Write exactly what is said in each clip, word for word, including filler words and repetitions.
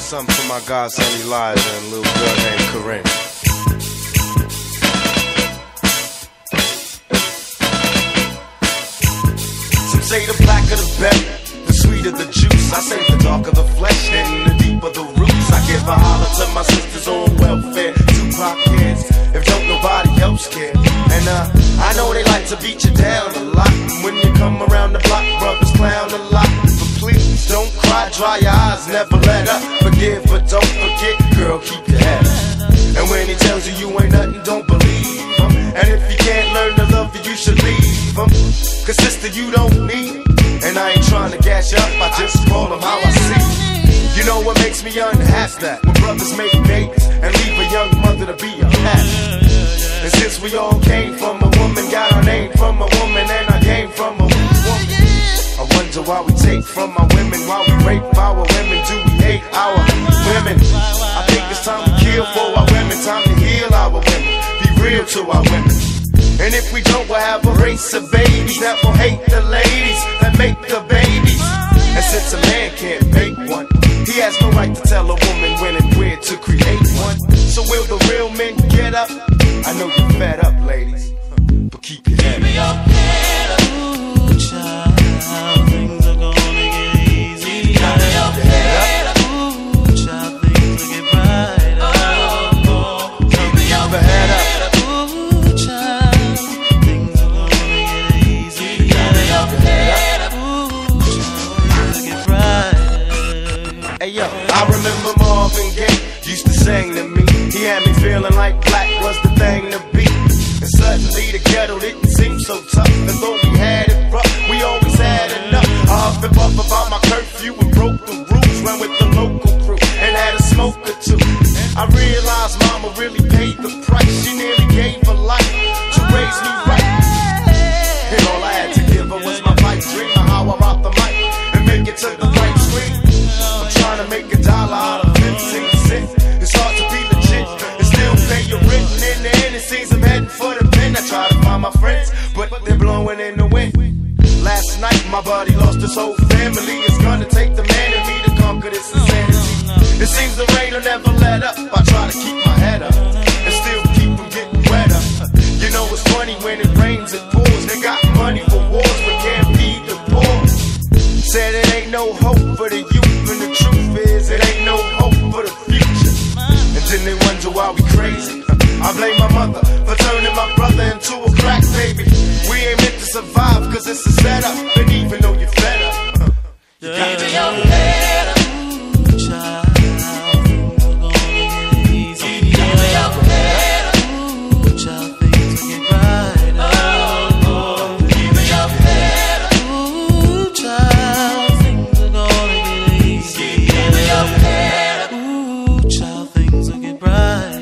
something for my godson Elijah and a little girl named Corinne. Some say the blacker the better, the sweeter the juice. I say the darker the flesh and the deeper the roots. I give a holler to my sisters on welfare, Tupac kids, if don't nobody else care. And uh, I know they like to beat you down a lot. And when you come around the block, brothers clown a lot. But please don't cry, dry your eyes, never let up. Forgive but don't forget, girl, keep your head up. And when he tells you you ain't nothing, don't believe him. And if you can't learn to love you, you should leave him. Cause sister, you don't need it. And I ain't trying to gas you up, I just call them how I see it. You know what makes me unhappy? That when brothers make babies and leave a young mother to be a pastor. And since we all came from a woman, got our name from a woman, and I came from a woman, I wonder why we take from our women, why we rape our women, do we hate our women? I think it's time to kill for our women, time to heal our women, be real to our women. And if we don't, we'll have a race of babies that will hate the ladies that make the babies. And since a man can't make one, he has no right to tell a woman when and where to create one. So will the real men get up? I know you're fed up, ladies, but keep your head up. Keep your head up. Ooh, child, things are gonna get easy. Keep your head up. Ooh, child, things will get brighter. Oh, oh. Keep your head up. Ooh, child, things are gonna get easy. Keep your head up. Ooh, child, things will get brighter. Hey yo, I remember Marvin Gaye used to sing to me. He had me feeling like black was the thing to be. And suddenly the ghetto didn't seem so tough. And though we had it rough, we always had enough. I huffed and puffed about my curfew and broke the rules. Ran with the local crew and had a smoke or two. I realized mama really paid the price. She nearly gave her life to raise me right. And all I had to give her was my pipe dream of how I rock the mic and make it to the right screen. I'm trying to make a dollar out of fifteen cents. It's hard to be legit and still pay your rent. And in the end, it seems I'm heading for the pen. I try to find my friends, but they're blowing in the wind. Last night, my buddy lost his whole family. It's gonna take the man in me to conquer this insanity. It seems the rain will never let up. I try to keep my head up and still keep from getting wetter. You know it's funny when it rains, it pours. They got money for wars, but can't feed the poor. Said it ain't no hope for the youth, and the truth is it ain't no hope for the future. And then they wonder why we crazy. I blame my mother for turning my brother into a crack baby. We ain't meant to survive cause it's a setup. And even though you're fed up, you got to your head up. Ooh, child, things are gonna get easy. Keep your head up. Ooh, child, things will get brighter. Oh, oh. Keep your head up. Ooh, child, things are gonna get easy. Keep your head up. Ooh, child, things will get brighter.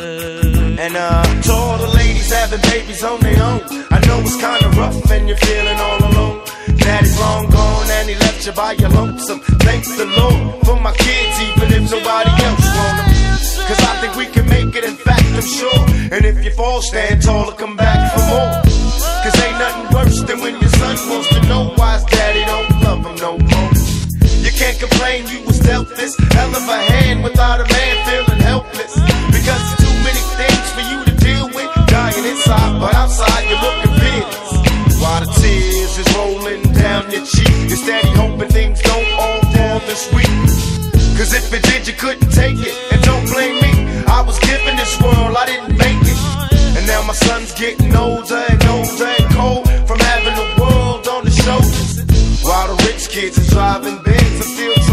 And uh, to all the ladies having babies on their own, I know it's kinda rough and you're feeling all alone. Daddy's long gone and he left you by your lonesome. Thank the Lord for my kids, even if nobody else want them. Cause I think we can make it, in fact I'm sure. And if you fall, stand tall or come back for more. Cause ain't nothing worse than when your son wants to know why his daddy don't love him no more. You can't complain you was dealt this hell of a hand without a man feeling helpless. Because there's too many things for you to deal with. Dying inside, but outside you're looking fearless. While the tears is rolling down your cheek, you're steady hoping things don't all fall this week. Cause if it did, you couldn't take it. And don't blame me, I was given this world, I didn't make it. And now my son's getting older and older and cold from having the world on his shoulders. While the rich kids are driving Benz, I'm still